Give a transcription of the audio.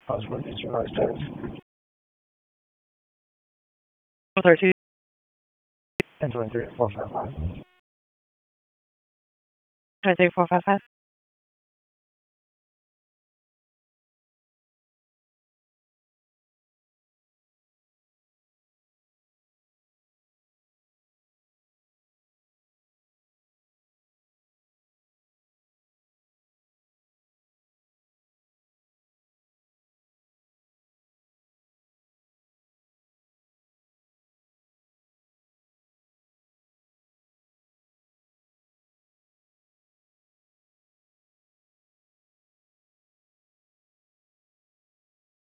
Osborne is your last test. 32. And 23, 455. 23, 455.